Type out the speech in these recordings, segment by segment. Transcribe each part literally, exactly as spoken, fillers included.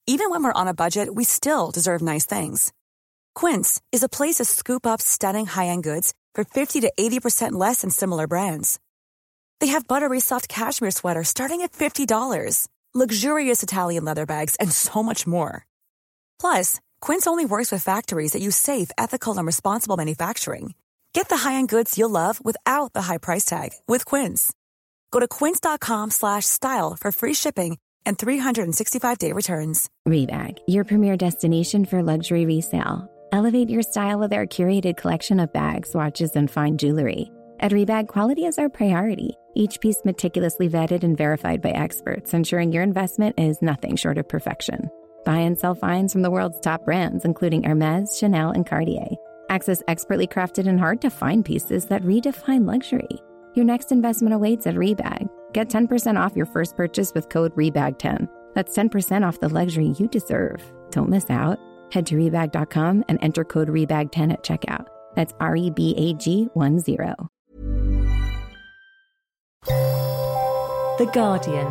Even when we're on a budget, we still deserve nice things. Quince is a place to scoop up stunning high-end goods for fifty to eighty percent less than similar brands. They have buttery soft cashmere sweaters starting at fifty dollars, luxurious Italian leather bags, and so much more. Plus, Quince only works with factories that use safe, ethical, and responsible manufacturing. Get the high-end goods you'll love without the high price tag with Quince. Go to quince.com slash style for free shipping and three sixty-five day returns. Rebag, your premier destination for luxury resale. Elevate your style with our curated collection of bags, watches, and fine jewelry. At Rebag, quality is our priority. Each piece meticulously vetted and verified by experts, ensuring your investment is nothing short of perfection. Buy and sell finds from the world's top brands, including Hermès, Chanel, and Cartier. Access expertly crafted and hard-to-find pieces that redefine luxury. Your next investment awaits at Rebag. Get ten percent off your first purchase with code rebag ten. That's ten percent off the luxury you deserve. Don't miss out. Head to rebag dot com and enter code rebag ten at checkout. That's R E B A G one zero. The Guardian.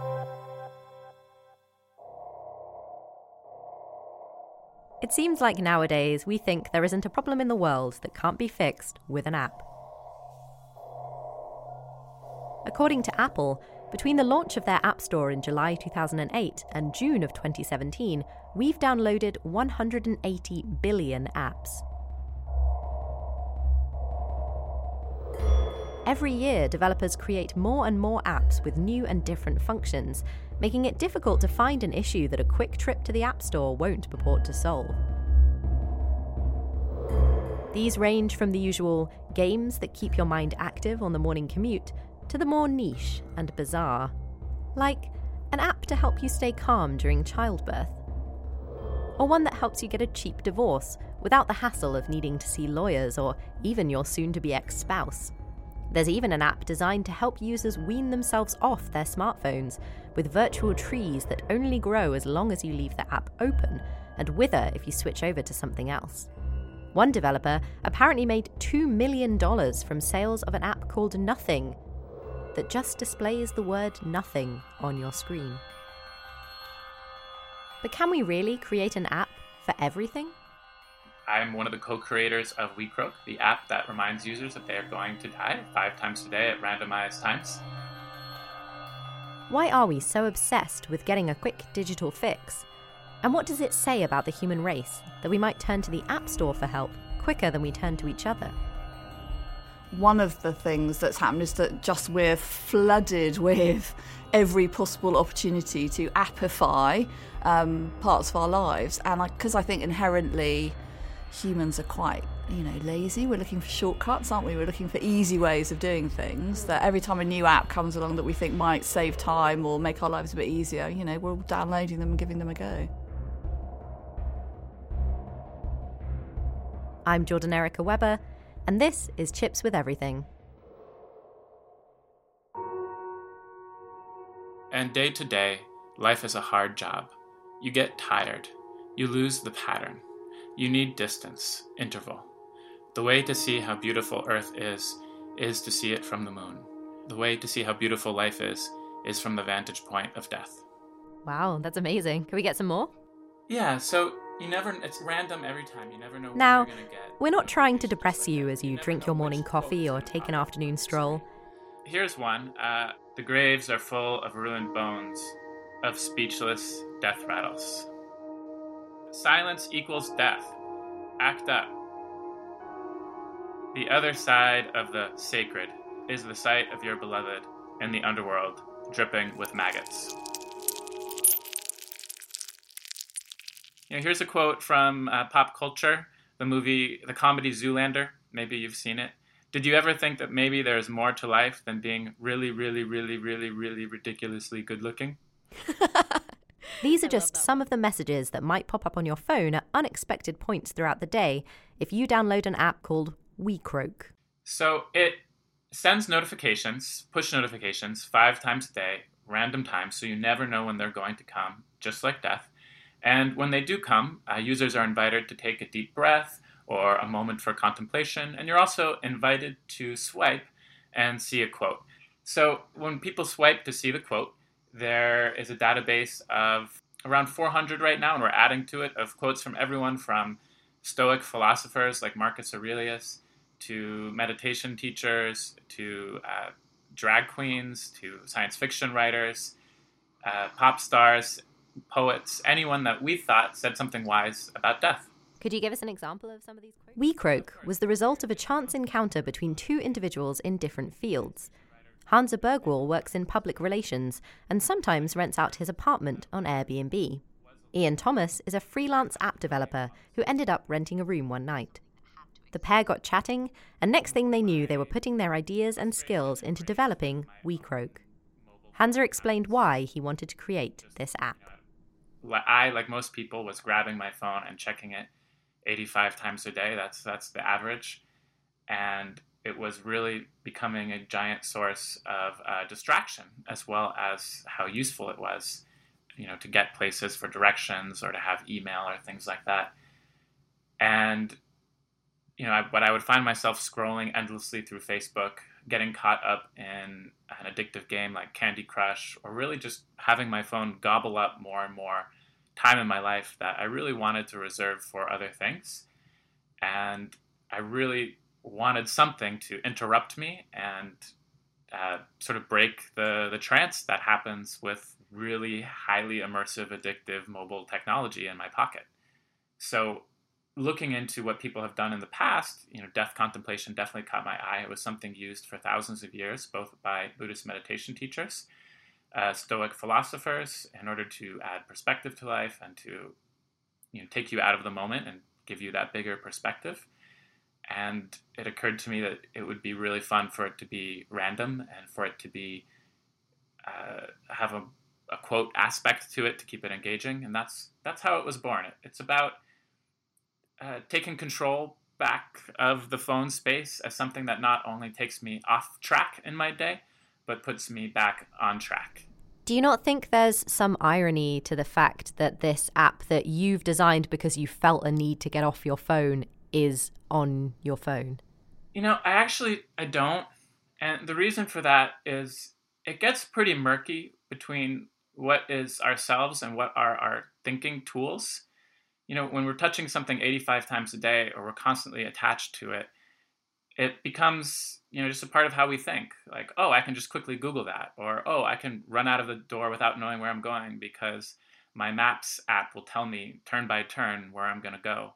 It seems like nowadays we think there isn't a problem in the world that can't be fixed with an app. According to Apple, between the launch of their App Store in July two thousand eight and June of twenty seventeen, we've downloaded one hundred eighty billion apps. Every year, developers create more and more apps with new and different functions, making it difficult to find an issue that a quick trip to the App Store won't purport to solve. These range from the usual games that keep your mind active on the morning commute to the more niche and bizarre, like an app to help you stay calm during childbirth, or one that helps you get a cheap divorce without the hassle of needing to see lawyers or even your soon-to-be ex-spouse. There's even an app designed to help users wean themselves off their smartphones with virtual trees that only grow as long as you leave the app open and wither if you switch over to something else. One developer apparently made two million dollars from sales of an app called Nothing that just displays the word nothing on your screen. But can we really create an app for everything? I'm one of the co-creators of WeCroak, the app that reminds users that they are going to die five times a day at randomized times. Why are we so obsessed with getting a quick digital fix? And what does it say about the human race that we might turn to the App Store for help quicker than we turn to each other? One of the things that's happened is that just we're flooded with every possible opportunity to appify um, parts of our lives. And because I, I think inherently humans are quite, you know, lazy. We're looking for shortcuts, aren't we? We're looking for easy ways of doing things. That every time a new app comes along that we think might save time or make our lives a bit easier, you know, we're all downloading them and giving them a go. I'm Jordan Erica Webber, and this is Chips with Everything. And day to day, life is a hard job. You get tired. You lose the pattern. You need distance, interval. The way to see how beautiful Earth is, is to see it from the moon. The way to see how beautiful life is, is from the vantage point of death. Wow, that's amazing. Can we get some more? Yeah, so you never, it's random every time. You never know what now, you're going to get. We're not trying to depress you as you drink your morning coffee or take an afternoon stroll. Here's one. Uh, the graves are full of ruined bones, of speechless death rattles. Silence equals death. Act up. The other side of the sacred is the sight of your beloved in the underworld, dripping with maggots. You know, here's a quote from uh, Pop Culture, the movie, the comedy Zoolander. Maybe you've seen it. Did you ever think that maybe there's more to life than being really, really, really, really, really ridiculously good looking? These are just some of the messages that might pop up on your phone at unexpected points throughout the day if you download an app called WeCroak. So it sends notifications, push notifications, five times a day, random times, so you never know when they're going to come, just like death. And when they do come, uh, users are invited to take a deep breath or a moment for contemplation, and you're also invited to swipe and see a quote. So when people swipe to see the quote, there is a database of around four hundred right now, and we're adding to it, of quotes from everyone from Stoic philosophers like Marcus Aurelius to meditation teachers to uh, drag queens to science fiction writers, uh, pop stars, poets, anyone that we thought said something wise about death. Could you give us an example of some of these quotes? We Croak was the result of a chance encounter between two individuals in different fields. Hansa Bergwall works in public relations and sometimes rents out his apartment on Airbnb. Ian Thomas is a freelance app developer who ended up renting a room one night. The pair got chatting, and next thing they knew, they were putting their ideas and skills into developing We Croak. Hansa explained why he wanted to create this app. I, like most people, was grabbing my phone and checking it eighty-five times a day. That's that's the average. And it was really becoming a giant source of uh, distraction, as well as how useful it was, you know, to get places for directions or to have email or things like that. And, you know, I, but I would find myself scrolling endlessly through Facebook, getting caught up in an addictive game like Candy Crush, or really just having my phone gobble up more and more time in my life that I really wanted to reserve for other things. And I really wanted something to interrupt me and uh, sort of break the, the trance that happens with really highly immersive, addictive mobile technology in my pocket. So looking into what people have done in the past, you know, death contemplation definitely caught my eye. It was something used for thousands of years, both by Buddhist meditation teachers, uh, Stoic philosophers, in order to add perspective to life and to, you know, take you out of the moment and give you that bigger perspective. And it occurred to me that it would be really fun for it to be random and for it to be uh, have a, a quote aspect to it to keep it engaging. And that's that's how it was born. It, it's about uh, taking control back of the phone space as something that not only takes me off track in my day, but puts me back on track. Do you not think there's some irony to the fact that this app that you've designed because you felt a need to get off your phone is on your phone? You know, I actually, I don't. And the reason for that is it gets pretty murky between what is ourselves and what are our thinking tools. You know, when we're touching something eighty-five times a day or we're constantly attached to it, it becomes, you know, just a part of how we think. Like, oh, I can just quickly Google that. Or, oh, I can run out of the door without knowing where I'm going because my Maps app will tell me turn by turn where I'm going to go.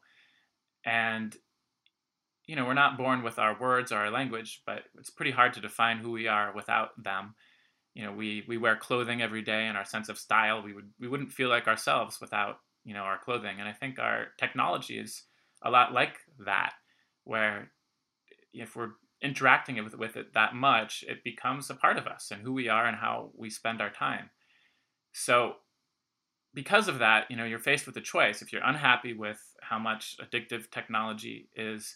And, you know, we're not born with our words or our language, but it's pretty hard to define who we are without them. You know, we, we wear clothing every day, and our sense of style, we would we wouldn't feel like ourselves without, you know, our clothing. And I think our technology is a lot like that, where if we're interacting with, with it that much, it becomes a part of us and who we are and how we spend our time. So because of that, you know, you're faced with a choice. If you're unhappy with how much addictive technology is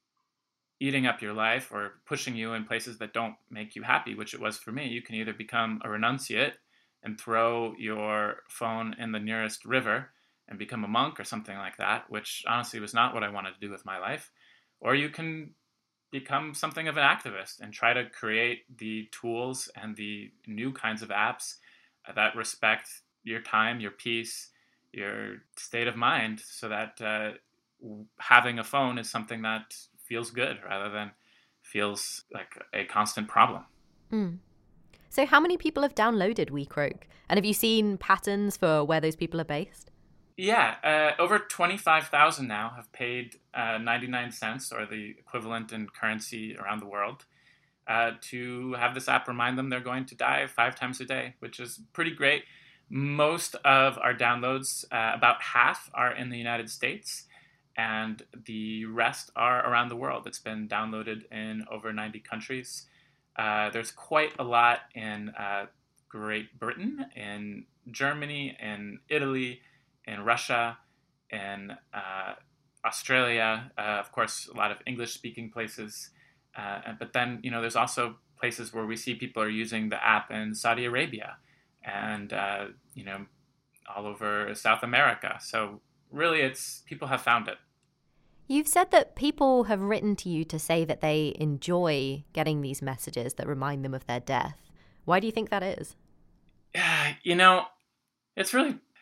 eating up your life or pushing you in places that don't make you happy, which it was for me, you can either become a renunciate and throw your phone in the nearest river and become a monk or something like that, which honestly was not what I wanted to do with my life. Or you can become something of an activist and try to create the tools and the new kinds of apps that respect your time, your peace, your state of mind, so that uh, having a phone is something that feels good rather than feels like a constant problem. Mm. So how many people have downloaded We Croak? And have you seen patterns for where those people are based? Yeah, uh, over twenty-five thousand now have paid uh, ninety-nine cents, or the equivalent in currency around the world, uh, to have this app remind them they're going to die five times a day, which is pretty great. Most of our downloads, uh, about half, are in the United States, and the rest are around the world. It's been downloaded in over ninety countries. Uh, there's quite a lot in uh, Great Britain, in Germany, in Italy, in Russia, in uh, Australia, uh, of course, a lot of English-speaking places. Uh, but then, you know, there's also places where we see people are using the app in Saudi Arabia and, uh, you know, all over South America. So really, it's people have found it. You've said that people have written to you to say that they enjoy getting these messages that remind them of their death. Why do you think that is? Yeah, you know, it's really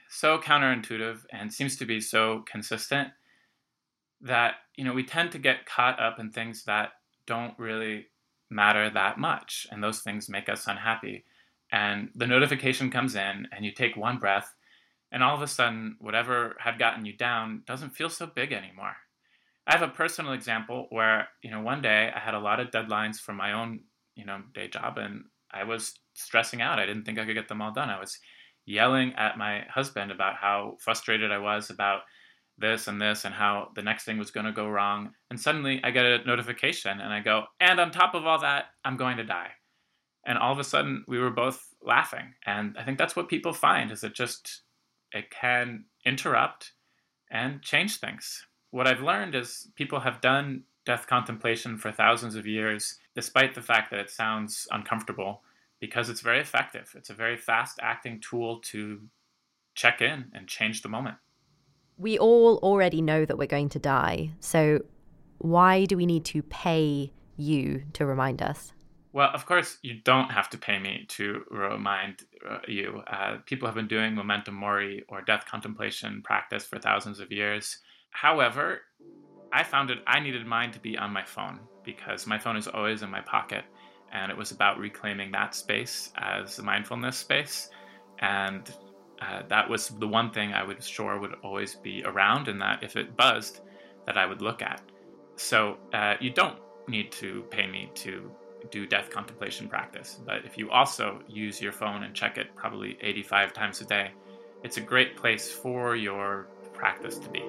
so counterintuitive and seems to be so consistent that, you know, we tend to get caught up in things that don't really matter that much, and those things make us unhappy. And the notification comes in, and you take one breath, and all of a sudden, whatever had gotten you down doesn't feel so big anymore. I have a personal example where, you know, one day I had a lot of deadlines for my own, you know, day job, and I was stressing out. I didn't think I could get them all done. I was yelling at my husband about how frustrated I was about this and this and how the next thing was going to go wrong. And suddenly I get a notification and I go, and on top of all that, I'm going to die. And all of a sudden we were both laughing. And I think that's what people find, is it just, it can interrupt and change things. What I've learned is people have done death contemplation for thousands of years, despite the fact that it sounds uncomfortable, because it's very effective. It's a very fast-acting tool to check in and change the moment. We all already know that we're going to die, so why do we need to pay you to remind us? Well, of course, you don't have to pay me to remind uh, you. Uh, people have been doing memento mori or death contemplation practice for thousands of years. However, I found it, I needed mine to be on my phone because my phone is always in my pocket. And it was about reclaiming that space as a mindfulness space. And uh, that was the one thing I was sure would always be around, and that if it buzzed, that I would look at. So uh, you don't need to pay me to do death contemplation practice. But if you also use your phone and check it probably eighty-five times a day, it's a great place for your practice to be.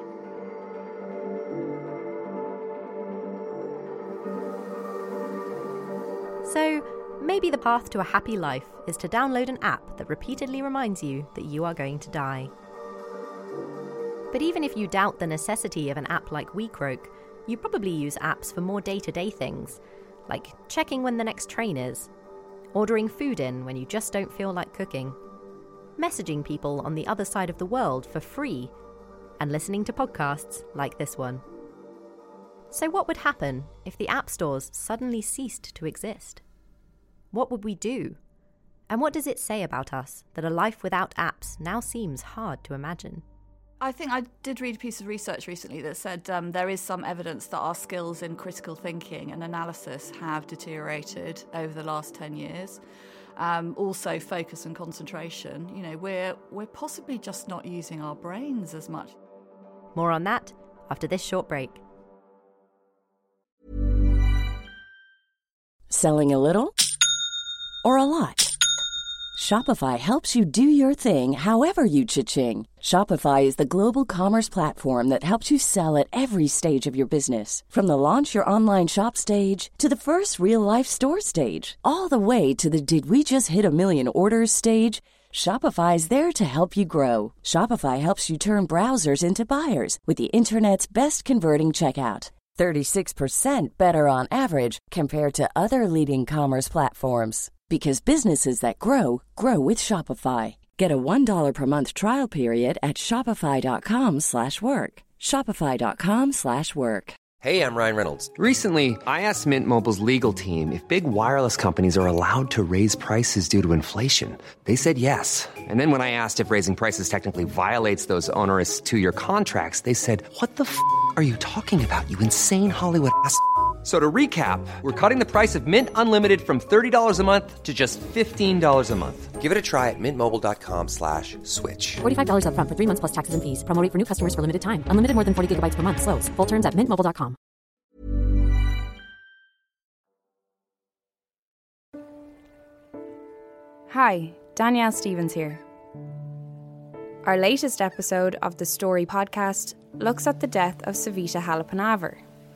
So maybe the path to a happy life is to download an app that repeatedly reminds you that you are going to die. But even if you doubt the necessity of an app like WeCroak, you probably use apps for more day-to-day things, like checking when the next train is, ordering food in when you just don't feel like cooking, messaging people on the other side of the world for free, and listening to podcasts like this one. So what would happen if the app stores suddenly ceased to exist? What would we do? And what does it say about us that a life without apps now seems hard to imagine? I think I did read a piece of research recently that said um, there is some evidence that our skills in critical thinking and analysis have deteriorated over the last ten years. Um, also, focus and concentration. You know, we're we're possibly just not using our brains as much. More on that after this short break. Selling a little or a lot? Shopify helps you do your thing however you cha-ching. Shopify is the global commerce platform that helps you sell at every stage of your business. From the launch your online shop stage to the first real-life store stage, all the way to the did we just hit a million orders stage. Shopify is there to help you grow. Shopify helps you turn browsers into buyers with the internet's best converting checkout. thirty-six percent better on average compared to other leading commerce platforms. Because businesses that grow, grow with Shopify. Get a one dollar per month trial period at shopify.com slash work. Shopify.com slash work. Hey, I'm Ryan Reynolds. Recently, I asked Mint Mobile's legal team if big wireless companies are allowed to raise prices due to inflation. They said yes. And then when I asked if raising prices technically violates those onerous two-year contracts, they said, what the f*** are you talking about, you insane Hollywood ass f- So to recap, we're cutting the price of Mint Unlimited from thirty dollars a month to just fifteen dollars a month. Give it a try at mintmobile.com slash switch. forty-five dollars up front for three months plus taxes and fees. Promo rate for new customers for limited time. Unlimited more than forty gigabytes per month. Slows full terms at mint mobile dot com. Hi, Danielle Stevens here. Our latest episode of the Story podcast looks at the death of Savita Halappanavar.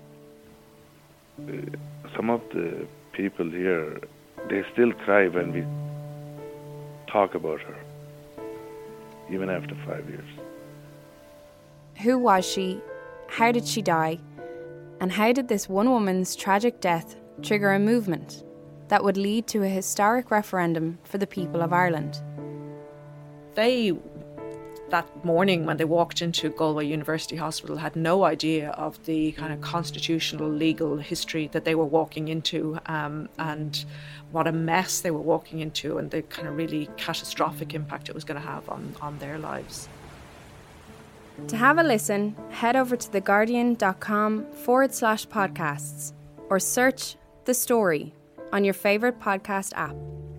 Some of the people here, they still cry when we talk about her, even after five years. Who was she? How did she die? And how did this one woman's tragic death trigger a movement that would lead to a historic referendum for the people of Ireland? They that morning when they walked into Galway University Hospital had no idea of the kind of constitutional legal history that they were walking into, um, and what a mess they were walking into, and the kind of really catastrophic impact it was going to have on, on their lives. To have a listen, head over to theguardian.com forward slash podcasts or search The Story on your favourite podcast app.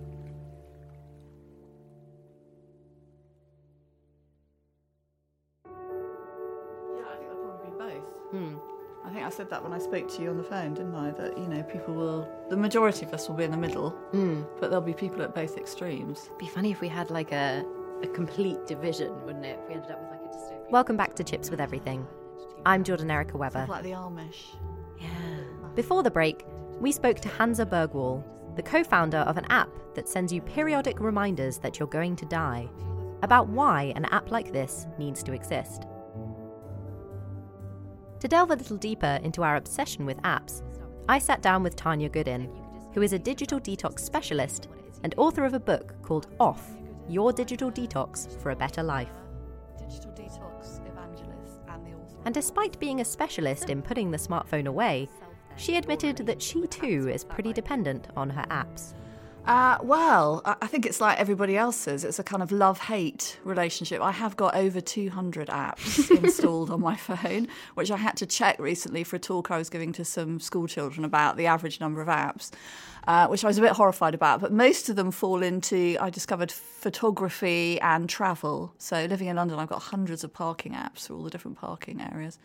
Hmm. I think I said that when I spoke to you on the phone, didn't I? That, you know, people will, the majority of us will be in the middle, Mm. but there'll be people at both extremes. It'd be funny if we had like a, a complete division, wouldn't it? If we ended up with like a dystopian. Welcome back to Chips with Everything. I'm Jordan Erica Weber. Sounds like the Amish. Yeah. Before the break, we spoke to Hansa Bergwall, the co-founder of an app that sends you periodic reminders that you're going to die, about why an app like this needs to exist. To delve a little deeper into our obsession with apps, I sat down with Tanya Goodin, who is a digital detox specialist and author of a book called Off, Your Digital Detox for a Better Life. Digital detox evangelist and the author. And despite being a specialist in putting the smartphone away, she admitted that she too is pretty dependent on her apps. Uh, well, I I think it's like everybody else's. It's a kind of love-hate relationship. I have got over two hundred apps installed on my phone, which I had to check recently for a talk I was giving to some school children about the average number of apps, uh, which I was a bit horrified about. But most of them fall into, I discovered, photography and travel. So living in London, I've got hundreds of parking apps for all the different parking areas.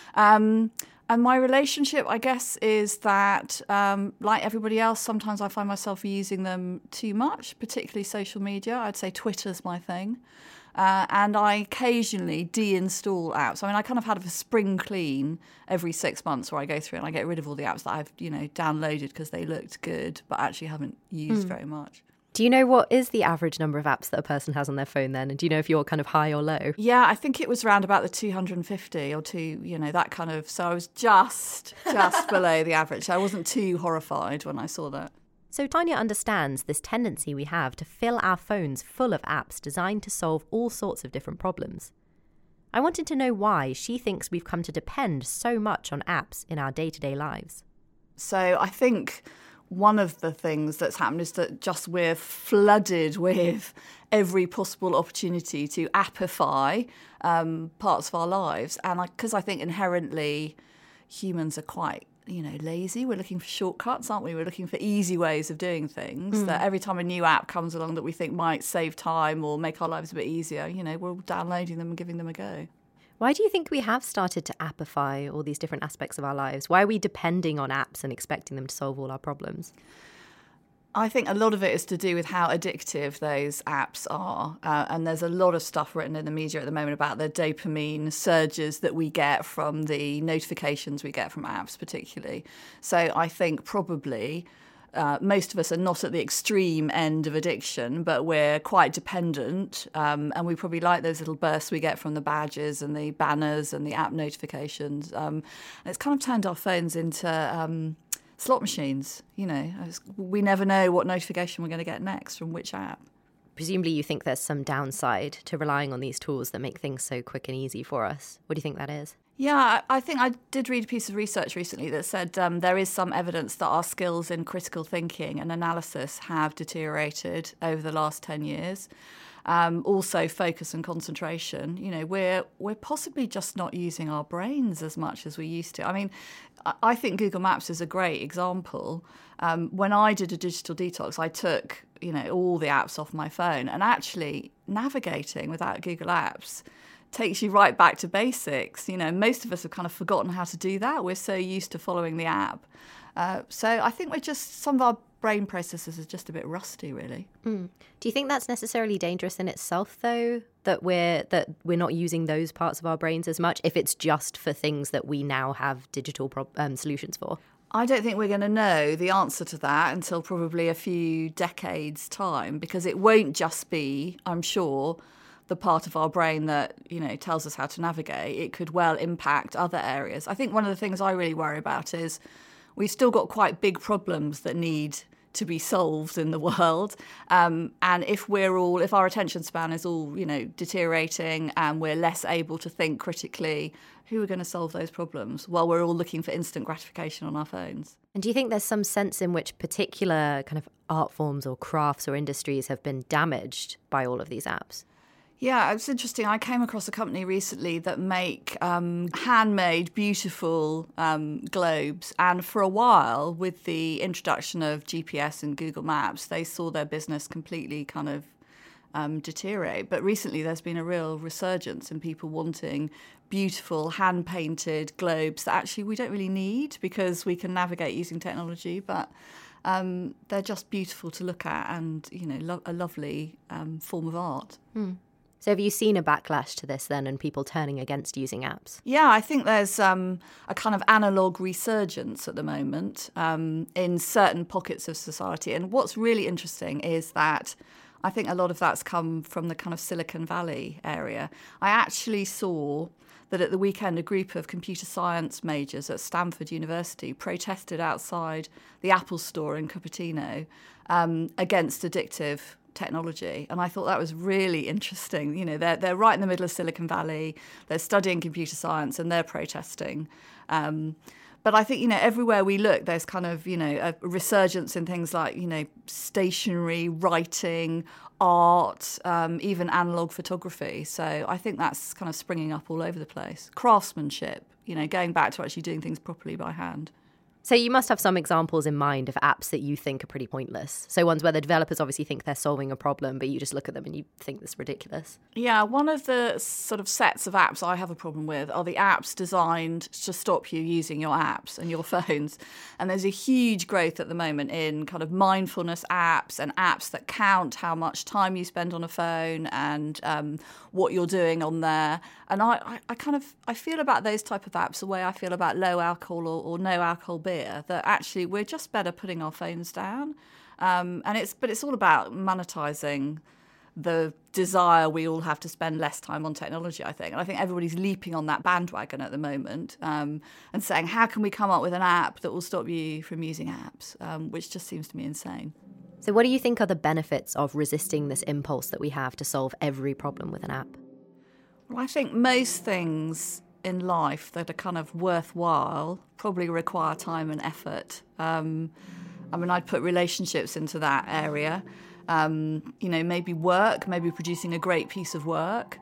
Um, And my relationship, I guess, is that, um, like everybody else, sometimes I find myself using them too much, particularly social media. I'd say Twitter's my thing. Uh, and I occasionally deinstall apps. I mean, I kind of have a spring clean every six months where I go through and I get rid of all the apps that I've, you know, downloaded because they looked good, but actually haven't used mm. very much. Do you know what is the average number of apps that a person has on their phone then? And do you know if you're kind of high or low? Yeah, I think it was around about the two hundred fifty or two, you know, that kind of, so I was just, just below the average. So I wasn't too horrified when I saw that. So Tanya understands this tendency we have to fill our phones full of apps designed to solve all sorts of different problems. I wanted to know why she thinks we've come to depend so much on apps in our day-to-day lives. So I think one of the things that's happened is that just we're flooded with every possible opportunity to appify um, parts of our lives. And because I, I think inherently humans are quite, you know, lazy. We're looking for shortcuts, aren't we? We're looking for easy ways of doing things. Mm. That every time a new app comes along that we think might save time or make our lives a bit easier, you know, we're downloading them and giving them a go. Why do you think we have started to appify all these different aspects of our lives? Why are we depending on apps and expecting them to solve all our problems? I think a lot of it is to do with how addictive those apps are. Uh, and there's a lot of stuff written in the media at the moment about the dopamine surges that we get from the notifications we get from apps particularly. So I think probably Uh, most of us are not at the extreme end of addiction, but we're quite dependent, um, and we probably like those little bursts we get from the badges and the banners and the app notifications. Um, and it's kind of turned our phones into um, slot machines. You know, we never know what notification we're going to get next from which app. Presumably you think there's some downside to relying on these tools that make things so quick and easy for us. What do you think that is? Yeah, I think I did read a piece of research recently that said um, there is some evidence that our skills in critical thinking and analysis have deteriorated over the last ten years. Um, also, focus and concentration. You know, we're we're possibly just not using our brains as much as we used to. I mean, I think Google Maps is a great example. Um, when I did a digital detox, I took, you know, all the apps off my phone, and actually navigating without Google Apps takes you right back to basics. You know, most of us have kind of forgotten how to do that. We're so used to following the app. Uh, so I think we're just, some of our brain processes are just a bit rusty, really. Mm. Do you think that's necessarily dangerous in itself, though, that we're that we're not using those parts of our brains as much, if it's just for things that we now have digital pro- um, solutions for? I don't think we're going to know the answer to that until probably a few decades' time, because it won't just be, I'm sure, the part of our brain that, you know, tells us how to navigate. It could well impact other areas. I think one of the things I really worry about is we've still got quite big problems that need to be solved in the world. Um, and if we're all, if our attention span is all, you know, deteriorating and we're less able to think critically, who are going to solve those problems while we're all looking for instant gratification on our phones? And do you think there's some sense in which particular kind of art forms or crafts or industries have been damaged by all of these apps? Yeah, it's interesting. I came across a company recently that make um, handmade, beautiful um, globes. And for a while, with the introduction of G P S and Google Maps, they saw their business completely kind of um, deteriorate. But recently, there's been a real resurgence in people wanting beautiful, hand-painted globes that actually we don't really need because we can navigate using technology. But um, they're just beautiful to look at and, you know, lo- a lovely um, form of art. Hmm. So have you seen a backlash to this then and people turning against using apps? Yeah, I think there's um, a kind of analogue resurgence at the moment um, in certain pockets of society. And what's really interesting is that I think a lot of that's come from the kind of Silicon Valley area. I actually saw that at the weekend a group of computer science majors at Stanford University protested outside the Apple store in Cupertino um, against addictive technology. And I thought that was really interesting. You know, they're, they're right in the middle of Silicon Valley, they're studying computer science and they're protesting. Um, but I think, you know, everywhere we look, there's kind of, you know, a resurgence in things like, you know, stationery, writing, art, um, even analogue photography. So I think that's kind of springing up all over the place. Craftsmanship, you know, going back to actually doing things properly by hand. So you must have some examples in mind of apps that you think are pretty pointless. So ones where the developers obviously think they're solving a problem, but you just look at them and you think this is ridiculous. Yeah, one of the sort of sets of apps I have a problem with are the apps designed to stop you using your apps and your phones. And there's a huge growth at the moment in kind of mindfulness apps and apps that count how much time you spend on a phone and um, what you're doing on there. And I, I, I kind of, I feel about those type of apps the way I feel about low alcohol or, or no alcohol beer, that actually we're just better putting our phones down. Um, and it's, but it's all about monetizing the desire we all have to spend less time on technology, I think. And I think everybody's leaping on that bandwagon at the moment um, and saying, how can we come up with an app that will stop you from using apps, um, which just seems to me insane. So what do you think are the benefits of resisting this impulse that we have to solve every problem with an app? Well, I think most things in life that are kind of worthwhile probably require time and effort. Um, I mean, I'd put relationships into that area. Um, you know, maybe work, maybe producing a great piece of work.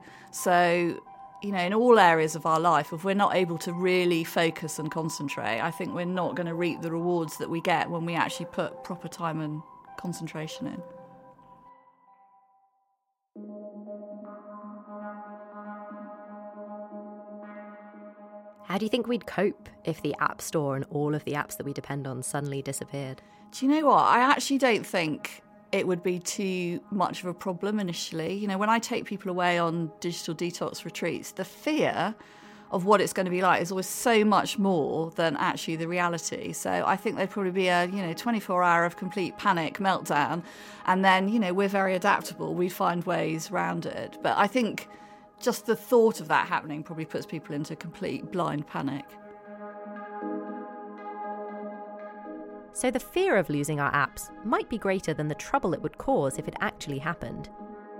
So, you know, in all areas of our life, if we're not able to really focus and concentrate, I think we're not going to reap the rewards that we get when we actually put proper time and concentration in. How do you think we'd cope if the App Store and all of the apps that we depend on suddenly disappeared? Do you know what? I actually don't think it would be too much of a problem initially. You know, when I take people away on digital detox retreats, the fear of what it's going to be like is always so much more than actually the reality. So I think there'd probably be a, you know, twenty-four hour of complete panic meltdown. And then, you know, we're very adaptable. We find ways around it. But I think just the thought of that happening probably puts people into complete blind panic. So the fear of losing our apps might be greater than the trouble it would cause if it actually happened.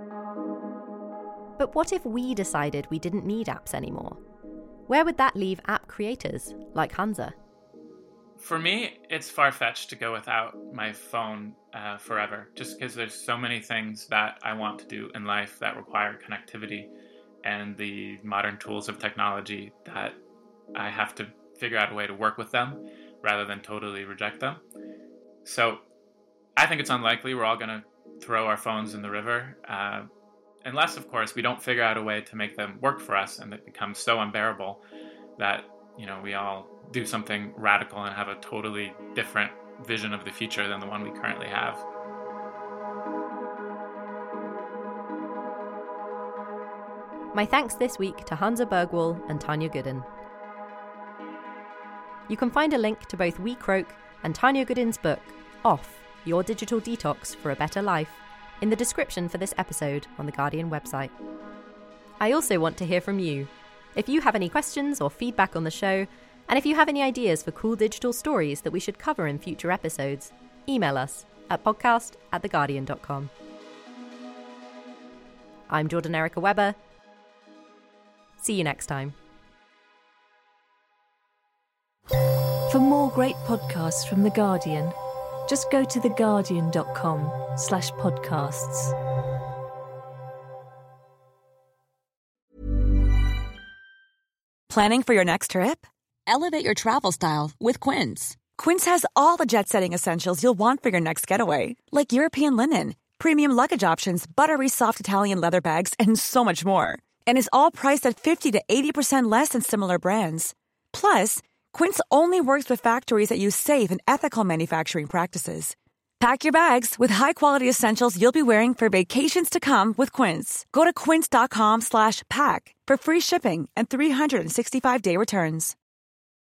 But what if we decided we didn't need apps anymore? Where would that leave app creators like Hansa? For me, it's far-fetched to go without my phone uh, forever, just because there's so many things that I want to do in life that require connectivity and the modern tools of technology that I have to figure out a way to work with them rather than totally reject them. So I think it's unlikely we're all going to throw our phones in the river, uh, unless, of course, we don't figure out a way to make them work for us and it becomes so unbearable that, you know, we all do something radical and have a totally different vision of the future than the one we currently have. My thanks this week to Hansa Bergwall and Tanya Gooden. You can find a link to both We Croak and Tanya Gooden's book, Off, Your Digital Detox for a Better Life, in the description for this episode on the Guardian website. I also want to hear from you. If you have any questions or feedback on the show, and if you have any ideas for cool digital stories that we should cover in future episodes, email us at podcast at theguardian dot com. I'm Jordan Erica Webber. See you next time. For more great podcasts from The Guardian, just go to theguardian.com slash podcasts. Planning for your next trip? Elevate your travel style with Quince. Quince has all the jet-setting essentials you'll want for your next getaway, like European linen, premium luggage options, buttery soft Italian leather bags, and so much more. And is all priced at fifty to eighty percent less than similar brands. Plus, Quince only works with factories that use safe and ethical manufacturing practices. Pack your bags with high-quality essentials you'll be wearing for vacations to come with Quince. Go to quince.com slash pack for free shipping and three sixty-five day returns.